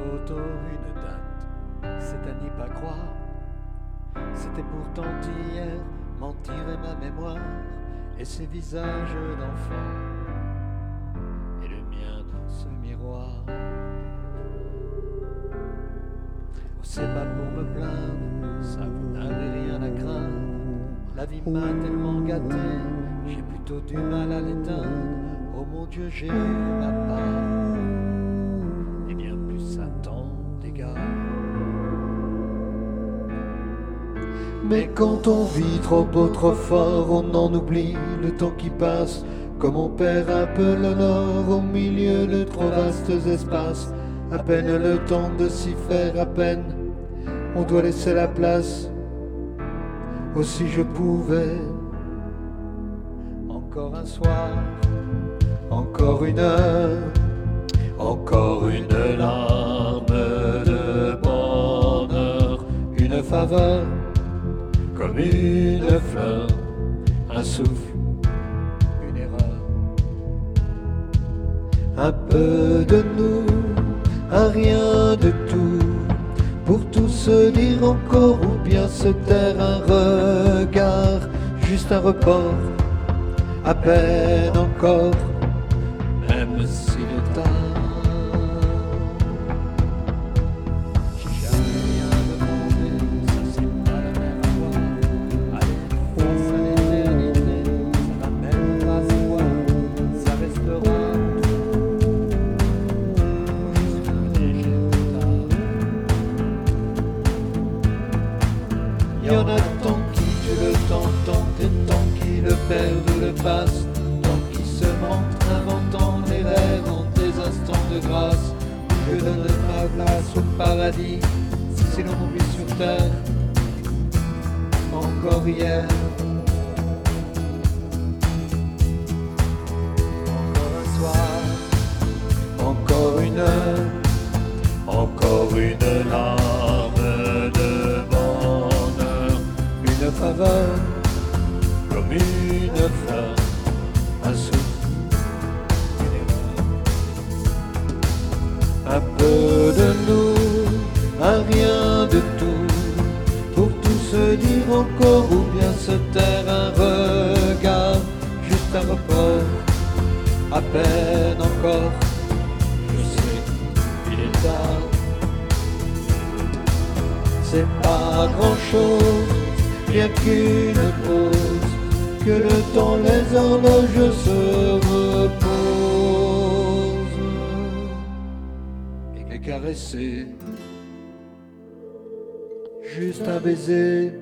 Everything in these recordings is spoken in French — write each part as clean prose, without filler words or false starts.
photo, une date, c'est à n'y pas croire. C'était pourtant hier, mentirait ma mémoire, et ces visages d'enfants, et le mien dans ce miroir. Oh, c'est pas pour me plaindre, ça vous n'avez rien à craindre. La vie m'a tellement gâté, j'ai plutôt du mal à l'éteindre. Oh mon Dieu, j'ai eu ma part, et bien plus ça t'en dégage. Mais quand on vit trop beau, trop fort, on en oublie le temps qui passe. Comme on perd un peu le nord au milieu de trop vastes espaces. À peine le temps de s'y faire, à peine on doit laisser la place. Oh si je pouvais, encore un soir, encore une heure, encore une larme de bonheur, une faveur, comme une fleur, un souffle, une erreur. Un peu de nous, un rien de tout, pour tout se dire encore ou bien se taire, un regard, juste un report, à peine encore, même si le tard. J'ai jamais rien demandé, ça c'est pas la mer à boire. Aller face à l'éternité, ça va même pas se voir, ça restera juste un léger retard. Il y en a tant qui tuent le temps, tant et tant qui le perdent ou le passent, tant qui se mentent, inventant les rêves en des instants de grâce. Je donne ma place au paradis, si l'on vit sur terre, encore hier. Encore un soir, encore une heure, encore une larme de bonheur, une faveur, comme une fleur, un souffle, une erreur. Un peu de nous, un rien de tout, pour tout se dire encore ou bien se taire, un regard, juste un report, à peine encore, je sais, il est tard. C'est pas grand chose, rien qu'une pause, que le temps, les horloges se reposent, et caresser, juste un baiser,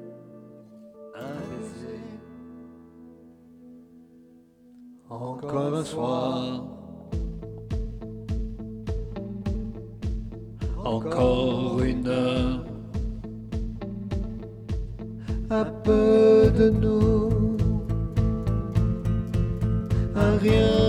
encore un soir, encore une heure. Un peu de nous, un rien